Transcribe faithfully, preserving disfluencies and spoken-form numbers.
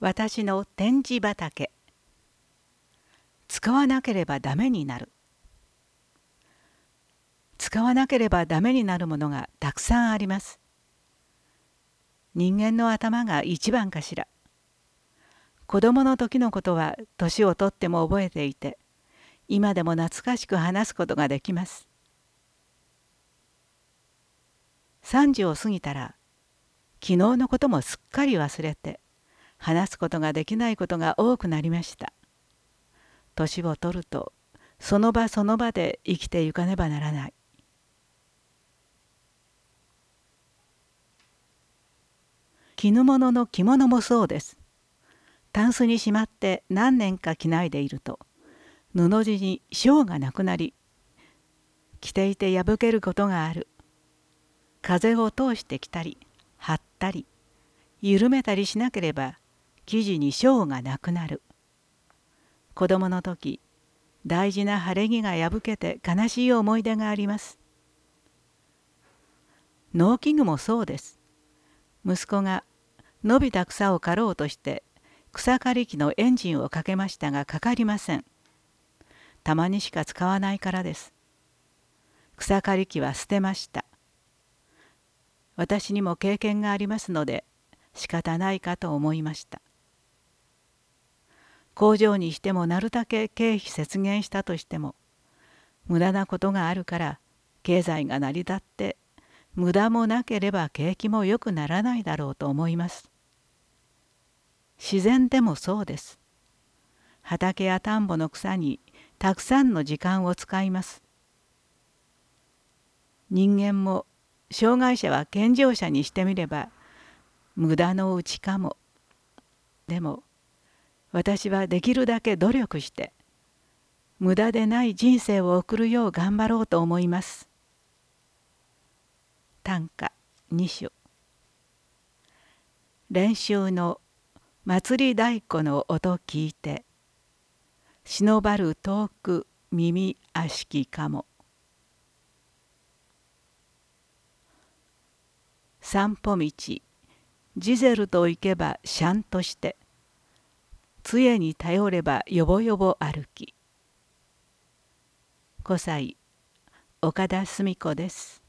私の展示畑。使わなければダメになる。使わなければダメになるものがたくさんあります。人間の頭が一番かしら。子供の時のことは年をとっても覚えていて、今でも懐かしく話すことができます。さんじを過ぎたら、昨日のこともすっかり忘れて、話すことができないことが多くなりました。年を取ると、その場その場で生きてゆかねばならない。絹物の着物もそうです。タンスにしまって何年か着ないでいると、布地に章がなくなり、着ていて破けることがある。風を通してきたり、張ったり、緩めたりしなければ、生地に章がなくなる。子供の時、大事な晴れ着が破けて悲しい思い出があります。農機具もそうです。息子が伸びた草を刈ろうとして草刈り機のエンジンをかけましたがかかりません。たまにしか使わないからです。草刈り機は捨てました。私にも経験がありますので仕方ないかと思いました。工場にしてもなるだけ経費節減したとしても無駄なことがあるから経済が成り立って無駄もなければ景気も良くならないだろうと思います。自然でもそうです。畑や田んぼの草にたくさんの時間を使います。人間も障害者は健常者にしてみれば無駄のうちかも。でも私はできるだけ努力して無駄でない人生を送るよう頑張ろうと思います。短歌に首。練習の祭り太鼓の音聞いて忍ばる遠く耳あしきかも。散歩道ジゼルと行けばシャンとして杖に頼ればよぼよぼ歩き。ごさい岡田澄子です。